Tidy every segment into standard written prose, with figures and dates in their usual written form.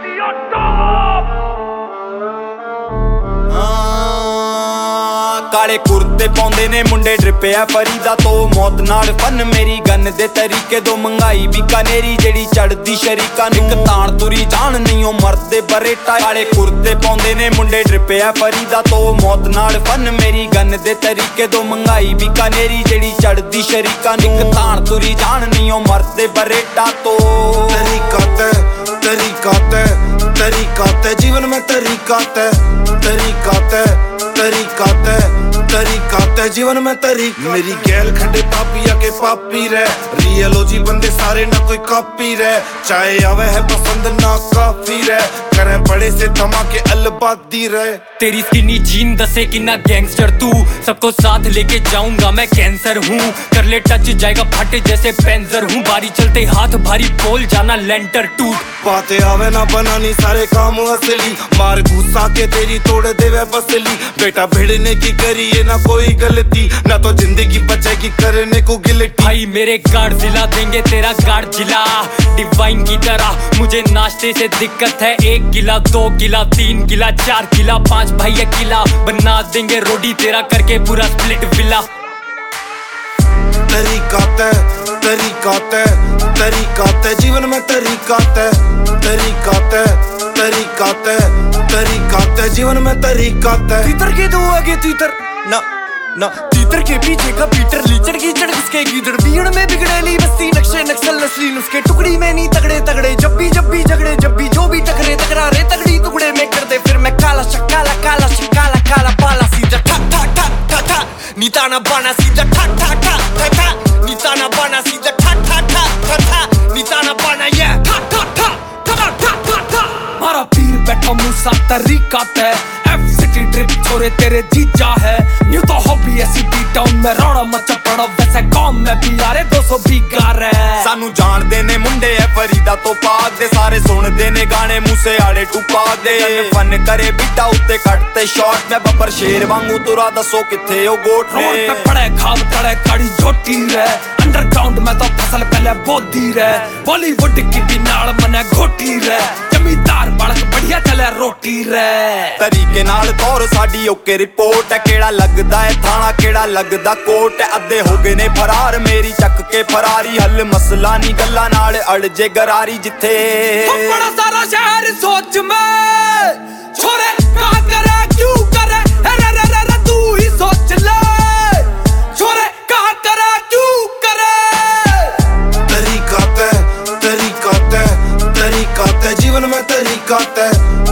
काले कुर्ते पाउंदे ने मुंडे ड्रिपिया फरीदा तो मौत नाल फन मेरी गन दे तरीके दो मंगाई बीकानेरी जेड़ी चढ़दी शरीका निक ताण तुरी जान नहीं ओ मरदे बरेटा काले कुर्ते पाउंदे ने मुंडे ड्रिपिया फरीदा तो मौत नाल फन मेरी गन दे तरीके दो मंगाई बीकानेरी जेड़ी चढ़दी शरीका निक ताण तुरी जान नहीं ओ मरदे बरेटा तो तरीका ते जीवन में तरीका ते जीवन में तरीक मेरी गैल खंडे पापिया के पापी रह रियलोजी बंदे सारे ना कोई कॉपी रह चाहे आवे है पसंद ना काफी रह करें बड़े से धमाके अलबादी रह तेरी स्किनी जीन दसे कि ना गैंगस्टर तू सबको साथ लेके जाऊंगा मैं कैंसर हूँ कर ले टच जाएगा फटे जैसे पेंजर हूँ बारी चलते हाथ भारी बोल जाना लेंटर टूट बातें आवे ना बनानी सारे काम असली मार गुस्सा के तेरी तोड़ देवे बसली बेटा भिड़ने की करिए ना कोई गलती ना तो जिंदगी बचेगी करने को गिल्टी भाई मेरे गार्ड जिला देंगे तेरा गार्ड जिला डिवाइन की तरह मुझे नाश्ते से दिक्कत है 1 गिला 2 गिला 3 गिला 4 गिला 5 भाई अकेला बना देंगे रोडी तेरा करके पूरा स्प्लिट विला तरीका ते जीवन में तरीका ते जीवन में तरीका ते तीतर के दो आगे तीतर ना तीतर के पीछे का पीटर लीचड़ कीचड़ किसके गीदड़ बीड़ में बिगड़ेली बस्ती नक्शे नक्सल नस्ली नुस्खे टुकड़ी में नहीं तगड़े जब भी झगड़े जब भी जो भी टकरारे तगड़ी टुकड़े में कर दे फिर मैं काला शकाला बाला सीधा ठा नीताना बाना सीधा ठा नीताना बाना सीधा ठा नीताना बाना ये ठा मारा पीर बैठा मूसा तरीका ते एफ सिटी ट्रिप छोरे तेरे जीजा है न्यू तो हॉबी ऐसी बी टाउन में रौड़ा मचा पड़ा वैसे गांव में भी यारे 200 बीघा है सानू जान देने मुंडे है फरीदा तो पाक दे सारे सुन देने गाने मूसे आड़े टूपा दे फन करे बिटा उत्ते कटते शॉट में बबर शेर वांगू तुरा दसो किथे ओ गोट ने पड़े खाब तड़े कड़ी झोटी रे अंडरग्राउंड में तो फसल पहले बोदी रे बॉलीवुड की भी नाल मने घोटी रे जमींदार बड़क बढ़िया चले रोटी रे तरीके नाल तौर साडी ओके रिपोर्ट है केड़ा लगदा है थाना केड़ा लगदा कोट है अद्धे हो गए ने फरार मेरी चक के फरारी हल मसला नहीं गल्ला नाल अड़ जे गरारी जिथे बड़ा सारा शहर सोच में छोरे कहां करे क्यों करे रे तू ही सोच ले छोरे कहां करे क्यों करे तरीका ते जीवन में तरीका ते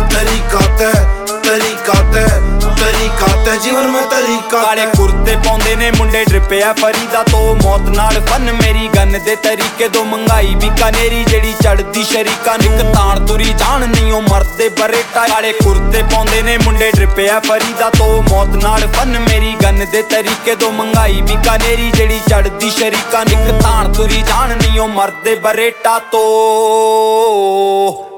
जीवन में तरीका काले कुर्ते पाउंदे ने मुंडे ड्रिपिया फरीदा तो मौत नाल फन मेरी गन दे तरीके दो मंगाई बीकानेरी जेड़ी चढ़दी शरीका निक ताण तुरी जान नहीं ओ मरदे बरेटा काले कुर्ते पाउंदे ने मुंडे ड्रिपिया फरीदा तो मौत नाल फन मेरी गन दे तरीके दो मंगाई बीकानेरी जेड़ी चढ़दी शरीका निक ताण तुरी जान नहीं ओ मरदे बरेटा तो